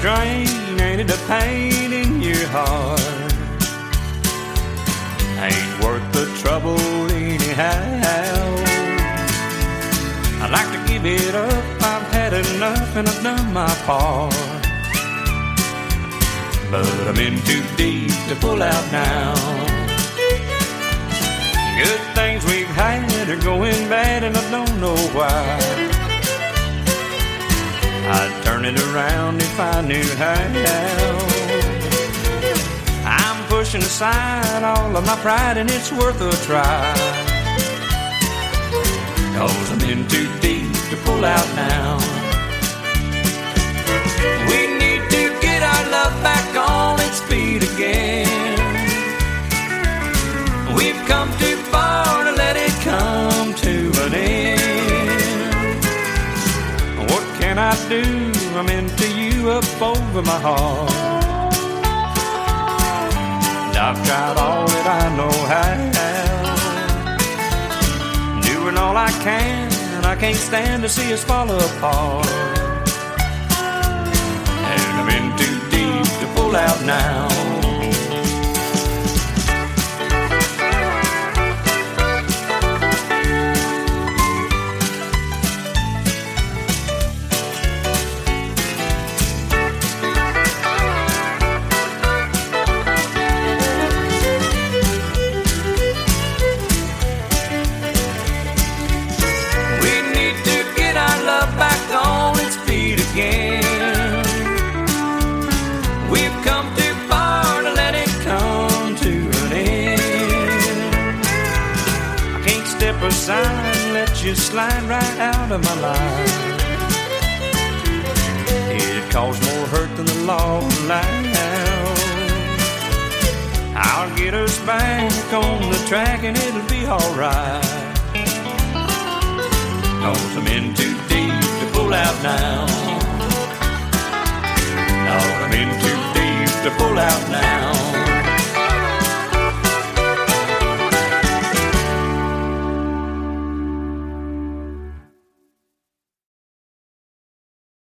drain, ain't it a pain in your heart? Ain't worth the trouble anyhow. I'd like to give it up, I've had enough and I've done my part. But I'm in too deep to pull out now. Good things we've had are going bad and I don't know why. I'd turn it around if I knew how. I'm pushing aside all of my pride and it's worth a try. 'Cause I'm in too deep to pull out now. We need to get our love back on its feet again. We've come too far to let it come to an end. What can I do? I'm into you up over my heart. And I've tried all that I know how. Doing all I can, and I can't stand to see us fall apart. And I'm in too deep to pull out now. We've come too far to let it come to an end. I can't step aside and let you slide right out of my life. It'd cause more hurt than the law allows. I'll get us back on the track and it'll be alright. 'Cause I'm in too deep to pull out now. No, I'm in too deep to pull out now.